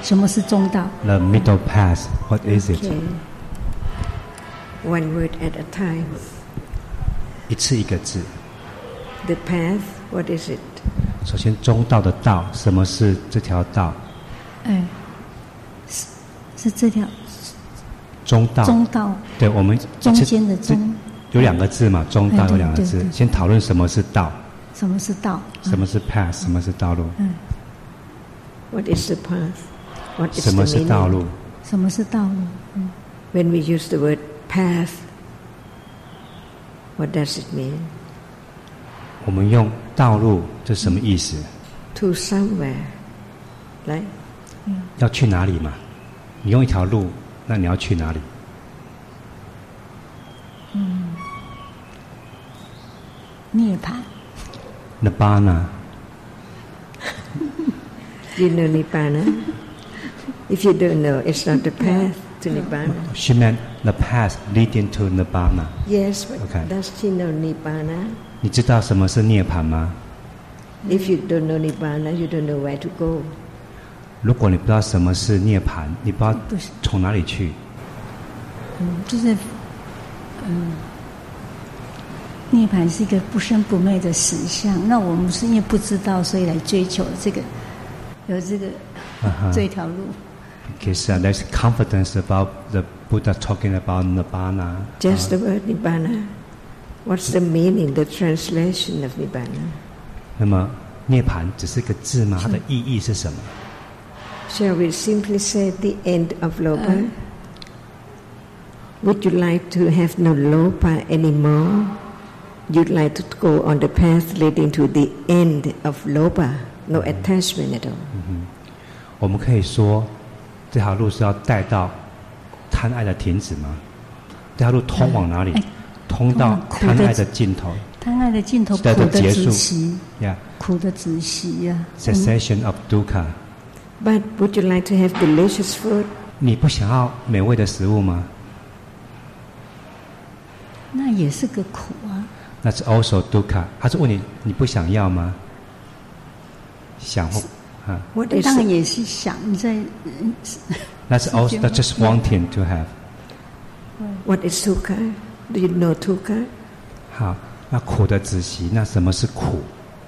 什么是中道 The middle path, what is it? Okay. One word at a time. 一次一个字。 The path, what is it? 首先，中道的道，什么是这条道？ 是这条中道。 中道。 对，我们中间的中。 有2个字嘛，中道有2个字。 对对对， 先讨论什么是道。 什么是道？ 什么是 path？ 什么是道路 ？What is the path? What is the meaning? 什么是道路？ 什么是道路 ？When we use the word path, what does it mean? 我们用道路，这什么意思 ？To somewhere, right? 要去哪里嘛？你用一条路，那你要去哪里？ 涅槃。 Nibbana. You know Nibbana? If you don't know, it's not the path to Nibbana. She meant the path leading to Nibbana. Yes, but Okay. does she know Nibbana? 你知道什么是涅槃吗？ If you don't know Nibbana, you don't know where to go. 如果你不知道什么是涅槃，你不知道从哪里去。 就是涅槃是一个不生不灭的实相。那我们是因为不知道，所以来追求这个，有这个这条路。 Because there's confidence about the Buddha talking about Nibbana. Just the word Nibbana. What's the meaning, the translation of Nibbana? 那么涅槃只是个字吗？它的意义是什么？ Shall we simply say the end of Lopa? Would you like to have no Lopa anymore? You'd like to go on the path leading to the end of Lopa, no attachment at all. 我们可以说，这条路是要带到贪爱的停止吗？这条路通往哪里？通到贪爱的尽头。 贪爱的尽头，苦的止息。苦的止息呀。 Cessation of dukkha. But would you like to have delicious food? 你不想要美味的食物吗？ 那也是个苦啊。 That's also dukkha. 他是问你，你不想要吗？想或当然也是想你在。 That's also that's just wanting to have. What is dukkha? Do you know dukkha? 好，那苦的止息，那什么是苦？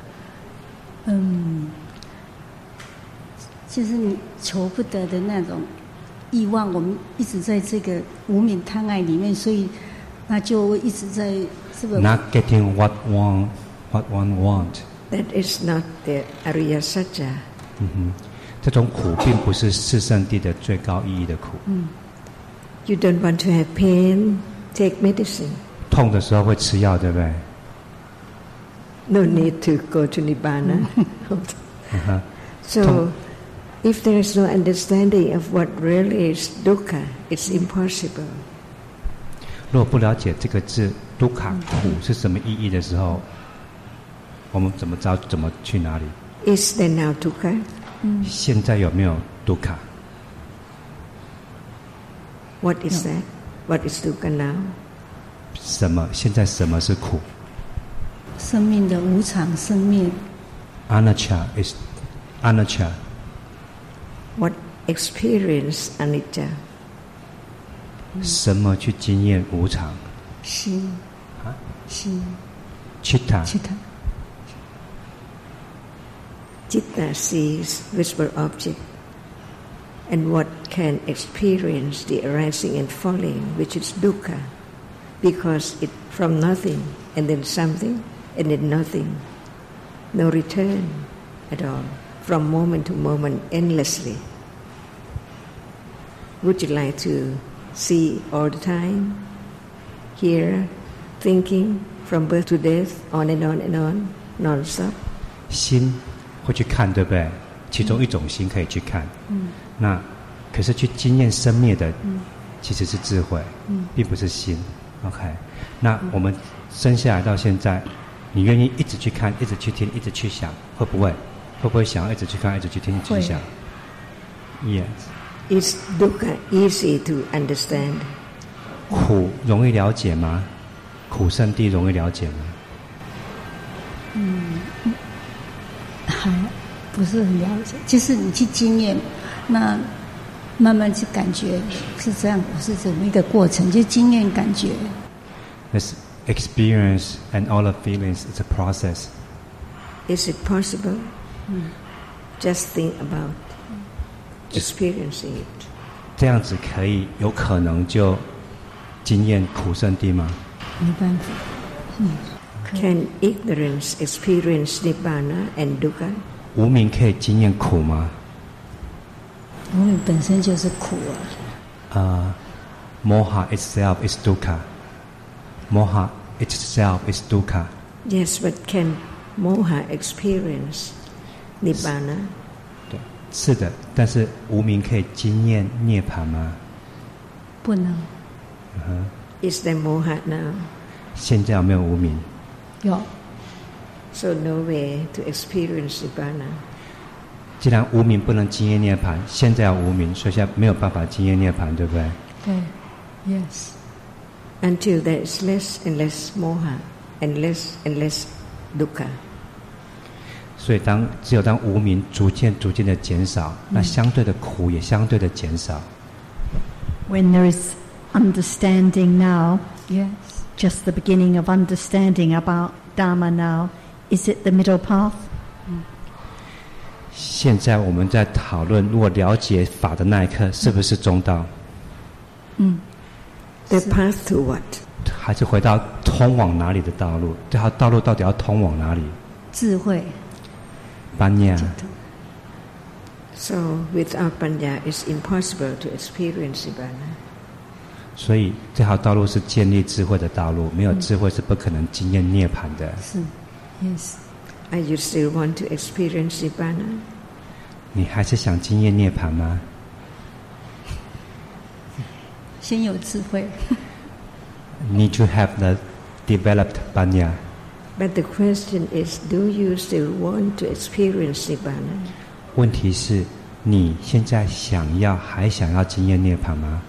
就是你求不得的那种欲望，我们一直在这个无明贪爱里面，所以那就一直在是不是 ？Not getting what one want. That is not the Ariya Satya. 这种苦并不是四圣谛的最高意义的苦。 You don't want to have pain, take medicine. 痛的时候会吃药，对不对 ？No need to go to Nibbana. So, if there is no understanding of what really is dukkha, it's impossible. 如果不了解这个字 dukkha 苦是什么意义的时候，我们怎么知道怎么去哪里 ？Is there now dukkha? 现在有没有 dukkha? What is that? What is dukkha now? 什么？现在什么是苦？ 生命的无常生灭。 Anicca is anicca. What experience anicca? 什么去经验无常？ 心。心。 Citta. Citta sees visible object, and what can experience the arising and falling, which is dukkha, because it from nothing and then something and then nothing, no return at all, from moment to moment endlessly. Would you like to see all the time, hear, thinking, from birth to death, on and on and on, non-stop? 心会去看，对不对？其中一种心可以去看。那可是去经验生灭的，其实是智慧，并不是心。OK， 那我们生下来到现在，你愿意一直去看，一直去听，一直去想，会不会？会不会想要一直去看，一直去听，一直去想 ？Yes. Is dukkha easy to understand? 苦容易了解吗？苦圣谛容易了解吗？ 不是很了解，就是你去经验，那慢慢去感觉是这样，是怎么一个过程？就经验感觉。 This experience and all the feelings is a process. Is it possible? Just think about experiencing it. 这样子可以有可能就经验苦圣地吗？ 没办法。 Can ignorance experience nibbana and dukkha? 无明可以经验苦吗？ 无明本身就是苦啊。 Moha itself is dukkha. Moha itself is dukkha. Yes, but can moha experience nibbana? 对，是的，但是无明可以经验涅槃吗？ 不能。 Is there moha now? 现在有没有无明？ 有。 So no way to experience nibbana. 既然无明不能经验涅槃，现在有无明，所以现在没有办法经验涅槃，对不对？ 对 ，Yes. Until there is less and less moha and less dukkha. 所以只有当无明逐渐的减少，那相对的苦也相对的减少。 When there is understanding now, Yes. just the beginning of understanding about Dharma now, is it the middle path? 现在我们在讨论，如果了解法的那一刻，是不是中道？ The path to what? 还是回到通往哪里的道路？这条道路到底要通往哪里？ 智慧。 Panya. So without panya, it's impossible to experience nibbana. 所以这条道路是建立智慧的道路，没有智慧是不可能经验涅槃的。 是 ，Yes. Are you still want to experience nibbana? 你还是想经验涅槃吗？ 先有智慧。 Need to have the developed panya. But the question is, do you still want to experience nibbana? 问题是，你现在还想要经验涅槃吗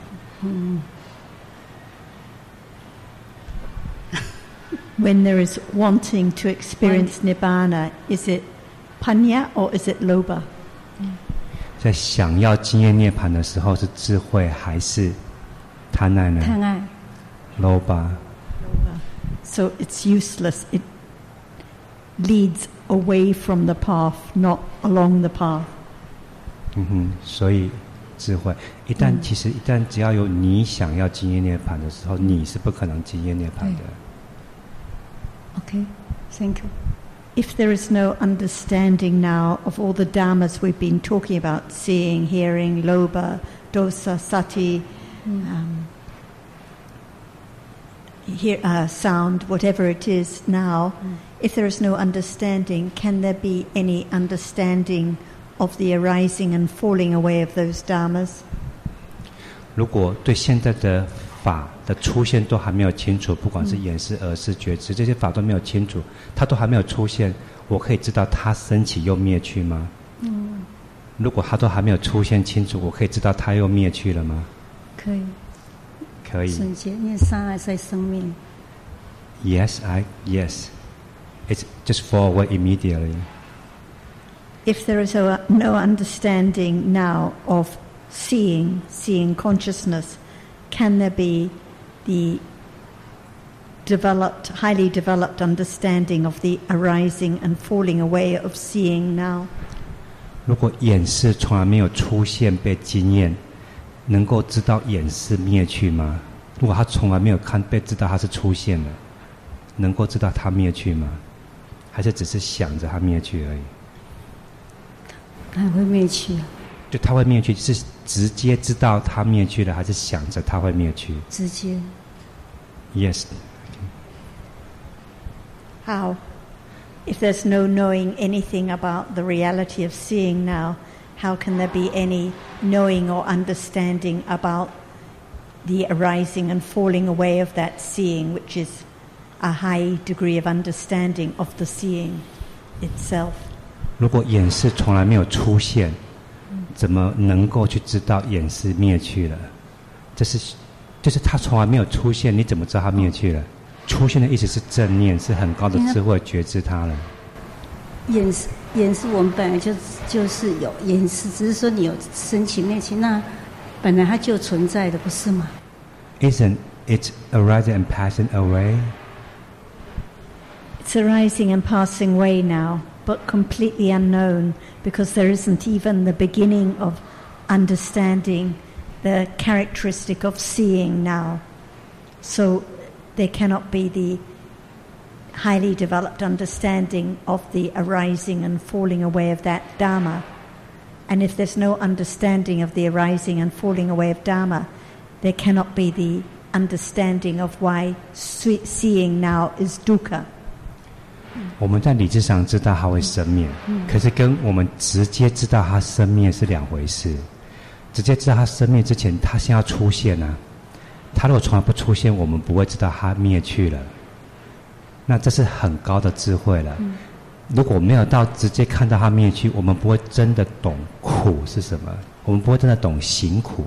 When there is wanting to experience Nibbana, is it panya or is it lobha? 在想要经验涅槃的时候，是智慧还是贪爱呢？ 贪爱。 Lobha. So it's useless. It leads away from the path, not along the path. 所以智慧一旦只要有你想要经验涅槃的时候，你是不可能经验涅槃的。 Okay, thank you. If there is no understanding now of all the dhammas we've been talking about, seeing, hearing, lobha, dosa, sati, sound, whatever it is now, if there is no understanding, can there be any understanding of the arising and falling away of those dhammas? 如果对现在的法的出现都还没有清楚，不管是眼识、耳识、觉知，这些法都没有清楚，它都还没有出现，我可以知道它升起又灭去吗？如果它都还没有出现清楚，我可以知道它又灭去了吗？ 可以。 可以。 瞬间，因为杀害在生命。 Yes, it's just fall away immediately. If there is no understanding now of seeing consciousness, can there be the highly developed understanding of the arising and falling away of seeing now? 如果眼识从来没有出现被经验，能够知道眼识灭去吗？如果他从来没有被知道它是出现了，能够知道它灭去吗？还是只是想着它灭去而已？ 它会灭去啊。 就它会灭去，是直接知道它灭去了，还是想着它会灭去？ 直接。 Yes. How? If there's no knowing anything about the reality of seeing now, how can there be any knowing or understanding about the arising and falling away of that seeing, which is a high degree of understanding of the seeing itself? 如果眼识从来没有出现，怎么能够去知道眼识灭去了？就是它从来没有出现，你怎么知道它灭去了？出现的意思是正念，是很高的智慧觉知它了。 眼识我们本来就是有眼识，只是说你有升起灭起，那本来它就存在的，不是吗？ Isn't it arising and passing away? It's arising and passing away now, but completely unknown, because there isn't even the beginning of understanding the characteristic of seeing now. So there cannot be the highly developed understanding of the arising and falling away of that Dharma. And if there's no understanding of the arising and falling away of Dharma, there cannot be the understanding of why seeing now is dukkha. 我们在理智上知道它会生灭，可是跟我们直接知道它生灭是两回事。直接知道它生灭之前，它先要出现啊。它如果从来不出现，我们不会知道它灭去了。那这是很高的智慧了。如果没有到直接看到它灭去，我们不会真的懂苦是什么，我们不会真的懂行苦。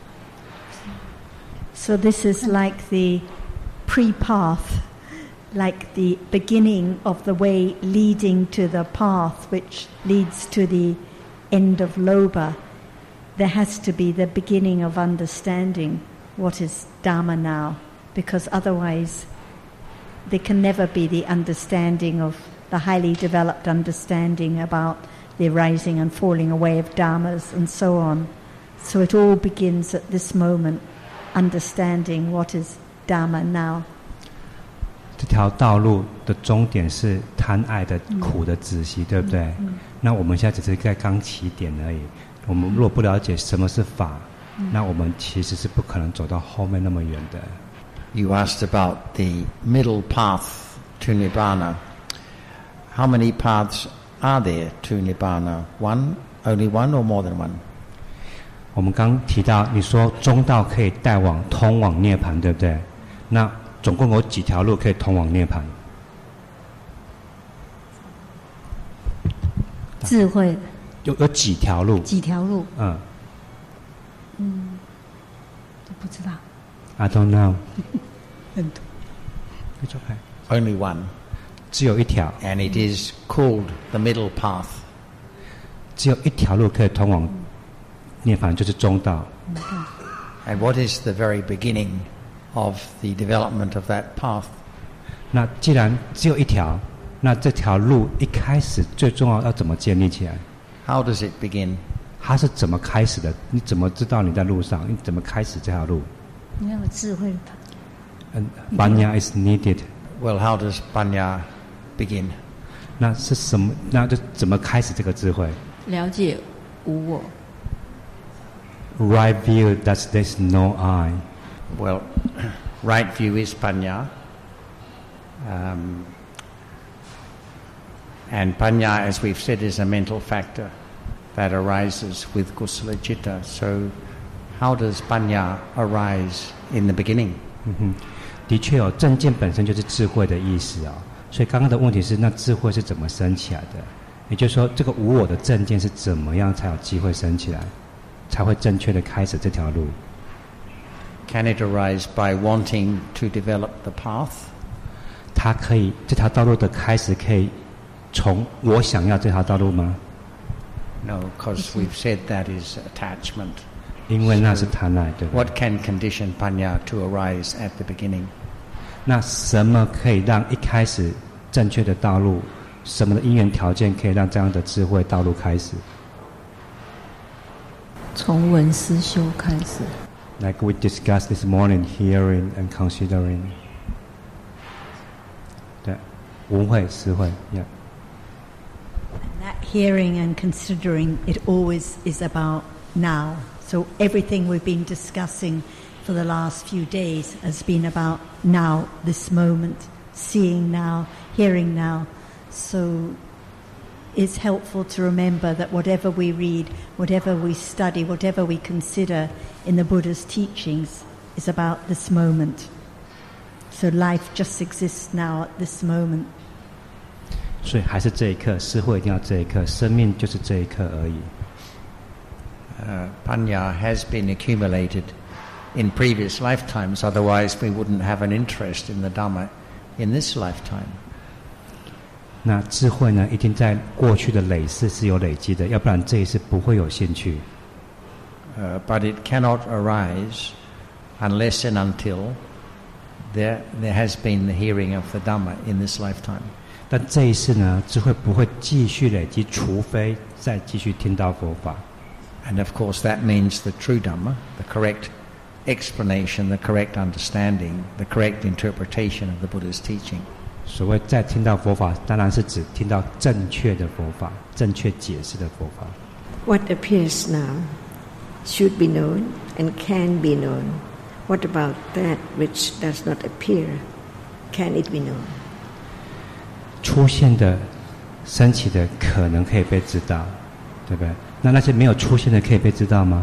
So this is like the pre-path, like the beginning of the way leading to the path which leads to the end of Lobha. There has to be the beginning of understanding what is Dharma now, because otherwise there can never be the understanding of the highly developed understanding about the rising and falling away of Dharmas and so on. So it all begins at this moment, understanding what is Dharma now. 这条道路的终点是贪爱的苦的止息，对不对？那我们现在只是在刚起点而已。我们如果不了解什么是法，那我们其实是不可能走到后面那么远的。 You asked about the middle path to Nibbana. How many paths are there to Nibbana? One? Only one or more than one? 我们刚提到，你说中道可以通往涅槃，对不对？那总共有几条路可以通往涅槃？ 智慧有几条路？ 几条路？都不知道。 I don't know. 很多。 It's okay. Only one. 只有一条。 And it is called the middle path. 只有一条路可以通往涅槃，就是中道。 And what is the very beginning of the development of that path? 那既然只有一条，那这条路一开始最重要要怎么建立起来？ How does it begin? 它是怎么开始的？你怎么知道你在路上？你怎么开始这条路？ 你要有智慧。 Panya is needed. Well, how does Panya begin? 那是什么？那就怎么开始这个智慧？ 了解无我。 Right view that there's no I. Well, right view is Panya. And Panya, as we've said, is a mental factor that arises with Kusala Citta. So how does Panya arise in the beginning? 的确有正见本身就是智慧的意思啊，所以刚刚的问题是，那智慧是怎么升起来的？也就是说，这个无我的正见是怎么样才有机会升起来，才会正确的开始这条路？ Can it arise by wanting to develop the path? 它可以这条道路的开始可以从我想要这条道路吗？ No, because we've said that is attachment. 因为那是贪爱，对吧？ What can condition Panya to arise at the beginning? 那什么可以让一开始正确的道路，什么的因缘条件可以让这样的智慧道路开始？ 从闻思修开始。 Like we discussed this morning, hearing and considering. 对，闻慧、思慧 ，yeah. That hearing and considering, it always is about now. So everything we've been discussing for the last few days has been about now, this moment, seeing now, hearing now. So it's helpful to remember that whatever we read, whatever we study, whatever we consider in the Buddha's teachings is about this moment. So life just exists now at this moment. 所以还是这一刻，思慧一定要这一刻，生命就是这一刻而已。 Panya has been accumulated in previous lifetimes, otherwise we wouldn't have an interest in the Dhamma in this lifetime. 那智慧呢，一定在过去的累世是有累积的，要不然这一世不会有兴趣。 But it cannot arise unless and until there has been the hearing of the Dhamma in this lifetime. 但这一世呢，智慧不会继续累积，除非再继续听到佛法。 And of course that means the true Dhamma, the correct explanation, the correct understanding, the correct interpretation of the Buddha's teaching. 所谓再听到佛法，当然是指听到正确的佛法，正确解释的佛法。 What appears now should be known and can be known. What about that which does not appear? Can it be known? 出现的、升起的，可能可以被知道，对不对？那些没有出现的，可以被知道吗？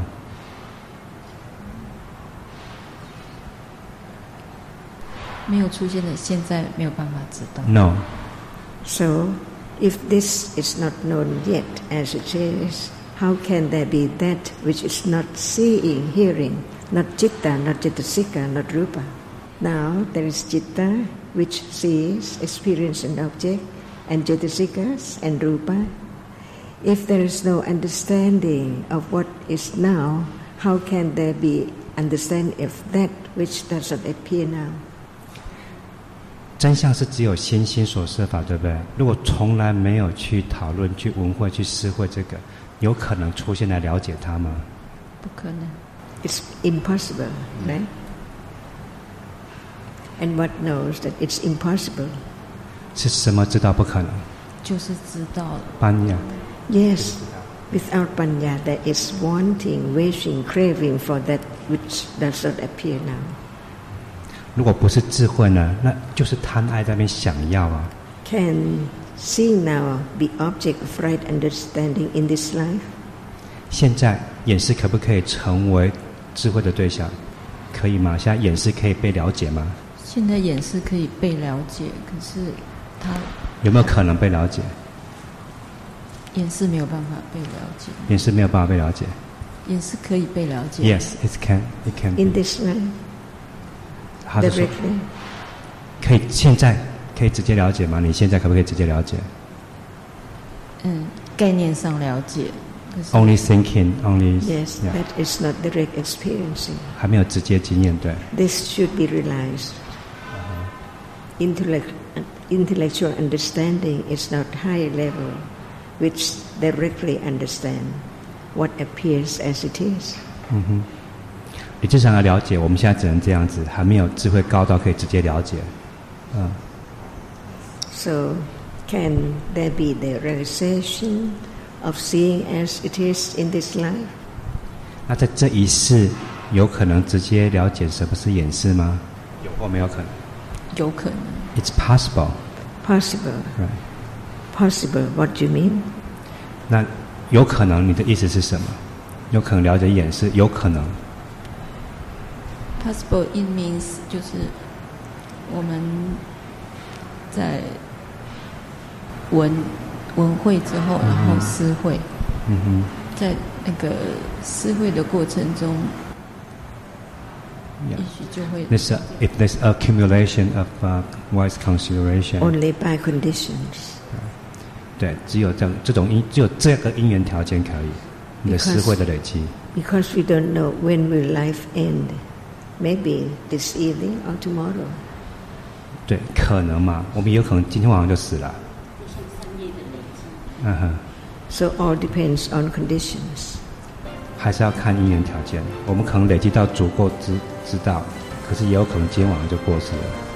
没有出现的，现在没有办法知道。 No. So, if this is not known yet as it is, how can there be that which is not seeing, hearing, not citta, not cetasika, not rupa? Now there is citta which sees, experience an object, and cetasikas and rupa. If there is no understanding of what is now, how can there be understanding of that which does not appear now? 真相是只有心所设法，对不对？如果从来没有去讨论、去闻会、去思会这个，有可能出现来了解它吗？ 不可能。 It's impossible, right? And what knows that it's impossible? 是什么知道不可能？ 就是知道。 般若。 Yes, without panya, there is wanting, wishing, craving for that which does not appear now. 如果不是智慧呢，那就是贪爱在那边想要啊。 Can seeing now be object of right understanding in this life? 现在眼识可不可以成为智慧的对象？可以吗？现在眼识可以被了解吗？ 现在眼识可以被了解，可是它有没有可能被了解？ 眼识没有办法被了解。 眼识没有办法被了解。 眼识可以被了解。 Yes, it can. It can. In this life. 他的说可以现在可以直接了解吗？你现在可不可以直接了解？ 概念上了解。 Only thinking, only. Yes, yeah. that is not direct experiencing. 还没有直接经验，对。 This should be realized. Intellectual understanding is not high level, which directly understand what appears as it is. 理智上的了解，我们现在只能这样子，还没有智慧高到可以直接了解。 So, can there be the realization of seeing as it is in this life? 那在这一世，有可能直接了解什么是眼识吗？有或没有可能？ 有可能。 It's possible. Possible. Right. Possible. What do you mean? 那有可能，你的意思是什么？有可能了解眼识，有可能。 Possible it means 就是我们在闻会之后，然后思会。在那个思会的过程中，也许就会。 If there's accumulation of wise consideration. Only by conditions. 对，只有这种只有这个因缘条件可以，你的思会的累积。 Because we don't know when will life end. Maybe this evening or tomorrow. 对，可能嘛，我们也有可能今天晚上就死了。 So all depends on conditions. 还是要看因缘条件。我们可能累积到足够知道，可是也有可能今天晚上就过世了。